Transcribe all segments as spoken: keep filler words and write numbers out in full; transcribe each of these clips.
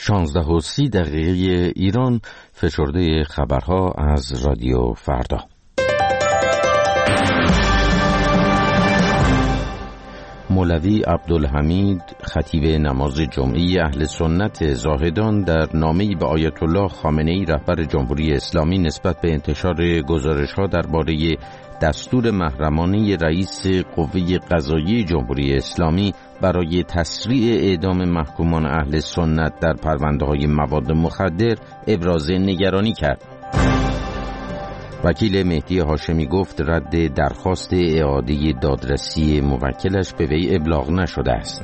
شانزده و سی دقیقه ایران، فشرده خبرها از رادیو فردا. مولوی عبدالحمید خطیب نماز جمعه اهل سنت زاهدان در نامه‌ای به آیت الله خامنه‌ای رهبر جمهوری اسلامی نسبت به انتشار گزارش‌ها درباره دستور محرمانه رئیس قوه قضاییه جمهوری اسلامی برای تسریع اعدام محکومان اهل سنت در پرونده‌های مواد مخدر ابراز نگرانی کرد. وکیل مهدی هاشمی گفت رد درخواست اعاده دادرسی موکلش به وی ابلاغ نشده است.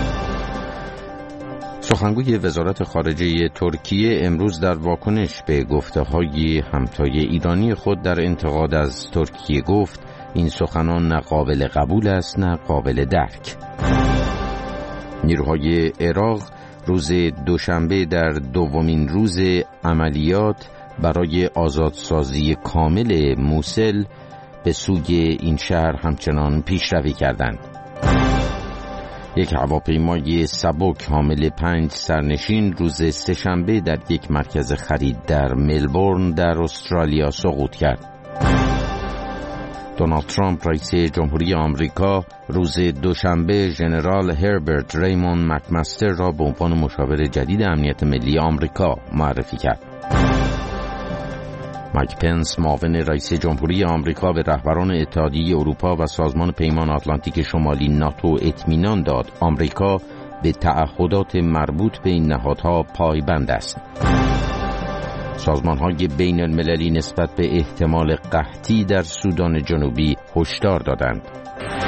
سخنگوی وزارت خارجه ترکیه امروز در واکنش به گفته‌های همتای ایرانی خود در انتقاد از ترکیه گفت این سخنان نه قابل قبول است نه قابل درک. نیروهای عراق روز دوشنبه در دومین روز عملیات برای آزادسازی کامل موصل به سوی این شهر همچنان پیشروی کردند. یک هواپیمای سبک حامل پنج سرنشین روز سه‌شنبه در یک مرکز خرید در ملبورن در استرالیا سقوط کرد. دونالد ترامپ رئیس جمهوری آمریکا روز دوشنبه ژنرال هربرت ریموند مکمستر را به عنوان مشاور جدید امنیت ملی آمریکا معرفی کرد. مایک پنس معاون رئیس جمهوری آمریکا به رهبران اتحادیه اروپا و سازمان پیمان آتلانتیک شمالی ناتو اطمینان داد آمریکا به تعهدات مربوط به این نهادها پایبند است. سازمان‌های بین المللی نسبت به احتمال قحطی در سودان جنوبی هشدار دادند.